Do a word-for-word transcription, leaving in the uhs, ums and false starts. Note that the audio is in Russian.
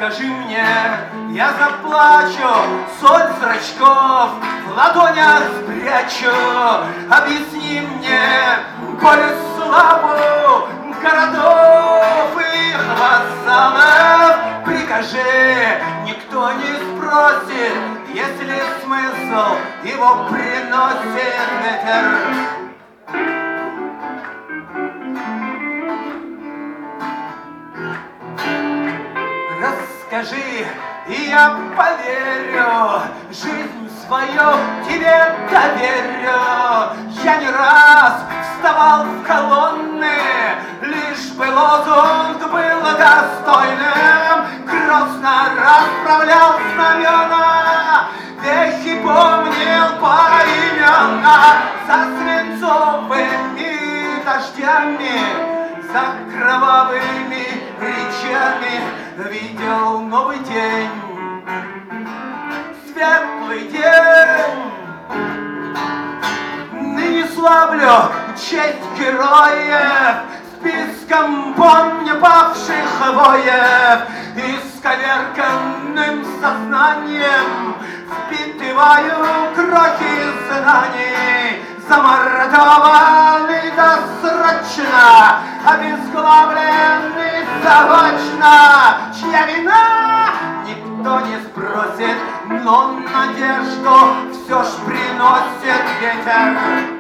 Расскажи мне, я заплачу, соль зрачков в ладонях спрячу. Объясни мне боль и славу городов и вассалов. Прикажи, никто не спросит, если смысл его приносит ветер. Расскажи, и я поверю, жизнь свою тебе доверю. Я не раз вставал в колонны, лишь бы лозунг был достойным. Грозно расправлял знамена, вехи помнил поименно. За свинцовыми дождями, за кровавыми речами видел новый день, светлый день. Ныне славлю честь героев, списком помню павших воев. И с коверканным сознанием впитываю крохи знаний. Замордованный досрочно, обезглавленный заочно. Чья вина, никто не спросит, но надежду все ж приносит ветер.